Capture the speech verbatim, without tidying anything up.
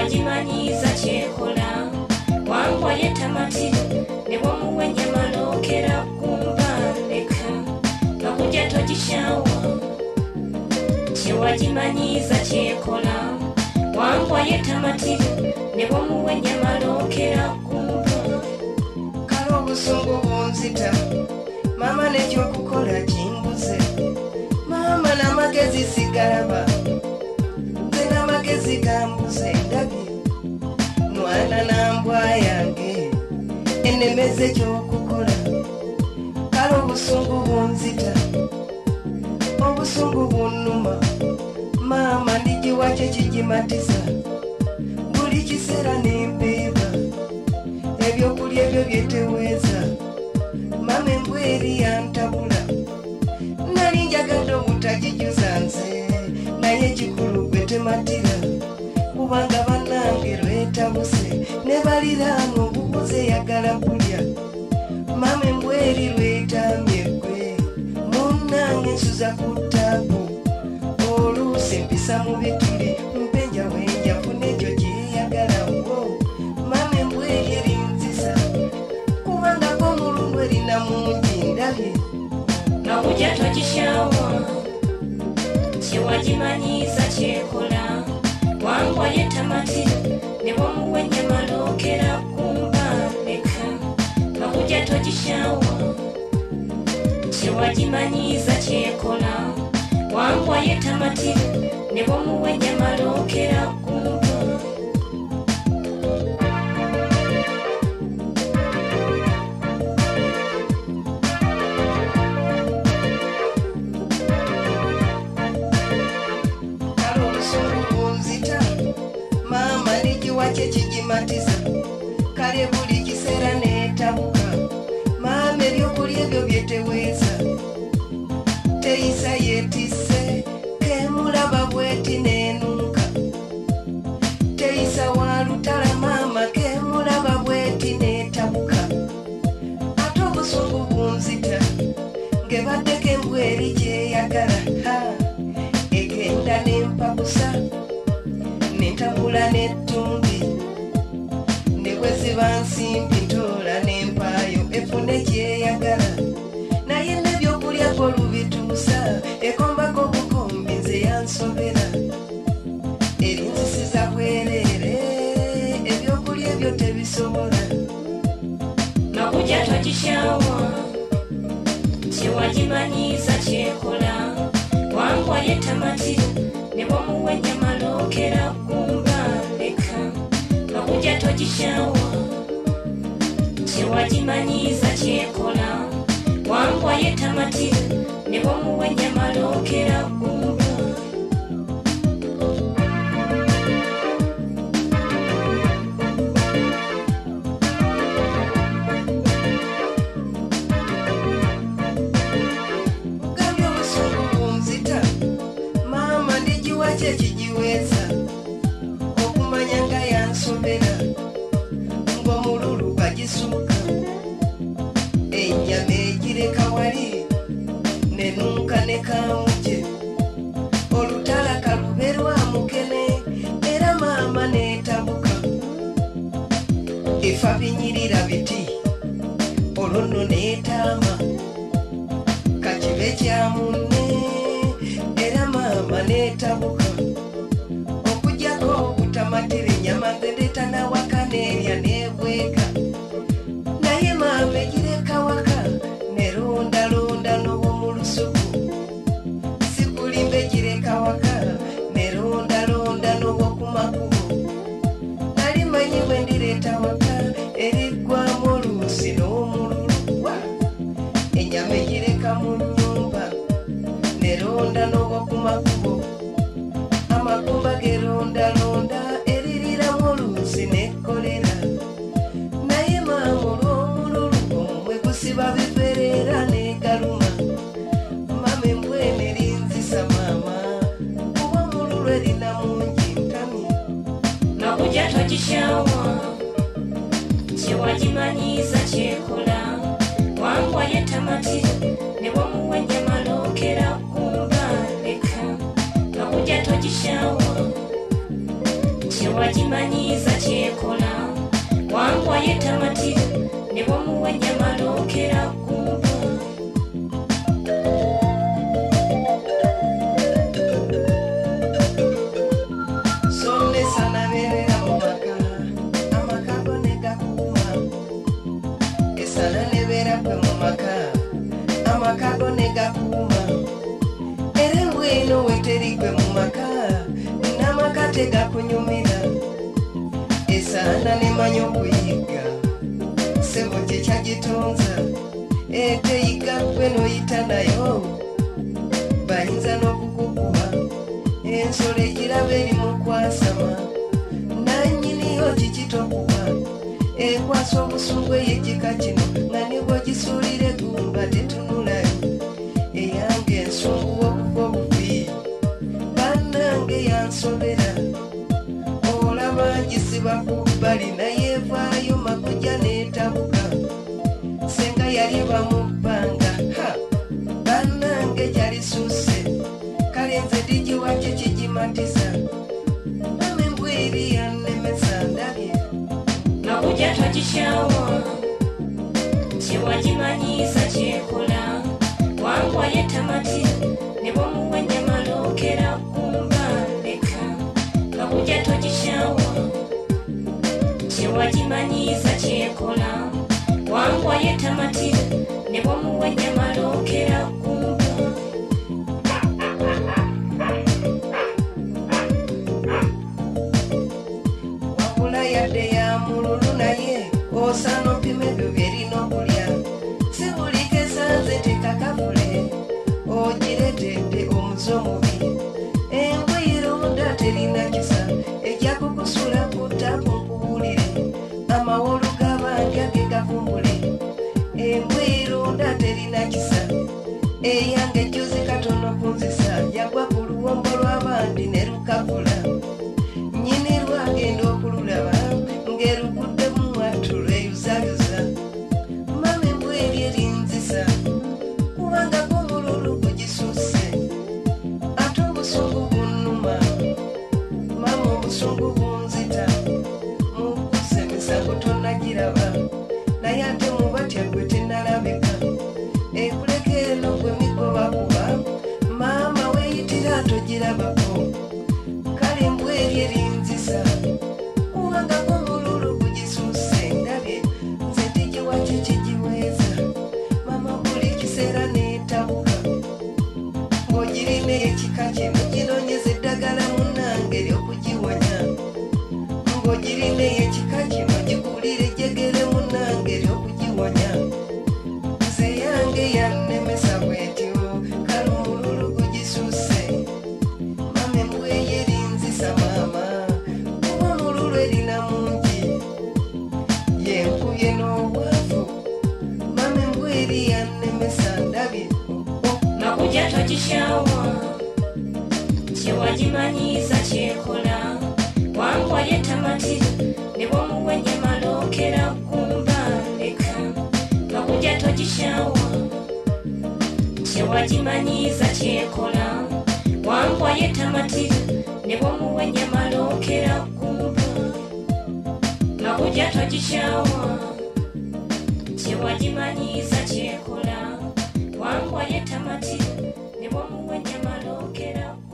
Tewagimanyiza kyekola wangwa yetamatira ne bwomuwa ennyama lookera kumbandeka nga kujja togishawa. Tewagimanyiza kyekola wangwa yetamatira ne bwomuwa ennyama lookera kumba. Kale obusungu bunzita maama n'ekyokukola kimbuze. Maama n'amagezi sigalaba nze n'amagezi gambuze ndabye. Mwana nambwa yange enemeze ekyokukola. Kale obusungu bunzita obusungu bunnuma maama ndigiwa kye kigimatiza. Buli kiseera nempeeba ebyokulya ebyo byeteweeza. Maama embweri yantabula nali njagadde obutagijuza nze naye ekikulu gwe tematira kubanga bannange lwetabuse ne baliraano obubuze yagala kulya. Maama embweri lwetamye gwe munnange nsuza ku ttaabu oluusi mpisa mu bituli mpenja wenja funa ekyo kyeyagala wo. Maama embweri erinzisa kubangako omulungu erina mungi ndabye nga kujja togishawa. Tewagimanyiza kyekola wangwa yetamatira ne bwomuwa ennyama lookera kumbandeka nga kujja togishawa. Tewagimanyiza kyekola wangwa yetamatira ne bwomuwa ennyama lookera kumba. Kale obusungu bunzita maama ndigiwa kye kigimatiza. Kale buli kiseera neetabuka maama ebyokulya ebyo byeteweeza. Teyisa yeetisse kemulaba bweti neenuuka. Teyisa wa lutala maama kemulaba bweti neetabuka. Ate obusungu bunzita ngebaddeko embweri kyeyagala egenda nempakusa nentabula n'ettumbi ne bwe ziba nsimbi ntoola n'empaayo efune kyeyagala. Naye n'ebyokulya kolubituusa ekombako obukombi nze yansobera erinzisiza bwereere ebyokulya ebyo tebisobola. nga kujja togishawa. Tewagimanyiza kyekola wangwa yetamatira ne bwomuwa ennyama lookera kumbandeka nga kujja togishawa. Tewagimanyiza kyekola wangwa yetamatira ne bwomuwa ennyama lookera kumba. Gambye obusungu bunzita maama ndigiwa kye kigiweeza okumanya nga yansobera ng'omululu bagisuuka. Ennyama egireka wali nenuuka ne kamuje. Olutala kaluberwa mukene era maama neetabuka. Efa binyirira biti olwo nno neetaama kakibe kya munne era maama neetabuka. Okuggyako obutamatira ennyama nze ndeetana waka neerya neebweka. Naye maama egireka waka nerondalonda n'obwo mu lusuku. Sikulimba egireka waka nerondalonda n'obwo ku makubo. Nali manyi bwe ndireeta waka eriggwamu oluusi n'omululu. Ennyama egireka mu nnyumba neronda n'obwo ku makubo. Amakumba gerondalonda eririramu oluusi n'ekkolera. Naye maama olw'omululu omumwe gusiba biferera n'egaluma. Maama embwene erinzisa maama kuba omululu erina mungi ntamye. nga kujja togishawa. Tewagimanyiza kyekola wangwa yetamatira ne bwomuwa ennyama lookera kumbandeka nga kujja togishawa. tewagimanyiiza kyekola wangwa yetamatira ne bwomuwa ennyama lookera kumpa amakago negakuuma era embwino weterigwe mu maka n'amaka tegakunyumira esaana nemanya okuyiga sebo kyekyagitonza eteyiga gwe noyita nayo bayinza n'okukukuba ensolo egiraba eri mu kwasama nanyiniyo kikitokuba ekwasa obusungu ey'ekika kino nga nibwo gisuulira egumba tetunulayo eyange ensungu okuva obuvi bannange yansobera olaba gisiba ku bbali naye evaayo makuja n'etabuka senga yali bamu bbanga ha bannange gyalisuuse kale nze digiwakye kigimatisa mama embweri yannemesa ndabye nakujja togikyawa tewagimanyiiza kyekola wangwa yetamatira ne bwomuwa ennyama lookera kumba leka nakujja togikyawa tewagimanyiiza kyekola wangwa yetamatira ne bwomuwa ennyama lookera kumba wabula yadde ya mululu naye osaana opima ebyo byerina okulya si buli kesanze tekakavule ogiretedde omuze omubi engwironda terina kisa ejja kukusula ku ttapu nkubuulire amawolu g'abandya ge gavumbule engwironda terina kisa eyange ejjuzi katono kunzisa yagwa ku luwombo lw'abandi ne lukavula nyini lwagenda okululaba ng'erugudde mu mwattu lweyuzayuza mama embweri erinzisa kubanga gumululu gugisuuse ate obusungu bunnuma mama obusungu bunzita mukuze emisango tonnagiraba naye ate mubatya gwe tennalabika ekuleka eno gwe migobakuba maama weeyitira togirabako kale embweri erinzisa kubanga gumululu gugisuuse ndabye nze tigiwa kikigiweeza mama buli kiseera neetabuka ng'ogirina ekika kino ginonyeza eddagala munnange ery'okugiwonya ng'ogirina ekika kino gikuulire ejjegere munnange ery'okugiwonya nze yange yannemesa bwetyo kale omululu gugisuuse mama embweyi erinzisa maama kuba omululu erina mungi yenkubye n'obwavu mama embweri yannemesa ndabye nakujja togikyawa tewagimanyiiza kyekola wangwa yetamatira ne bwomuwa ennyama lookera kumba leka nakujja togikyawa tewagimanyiiza kyekola wangwa yetamatira ne bwomuwa ennyama lookera kumba nakujja togikyawa tewagimanyiiza kyekola wangwa yetamatira ne bwomuwa ennyama lookera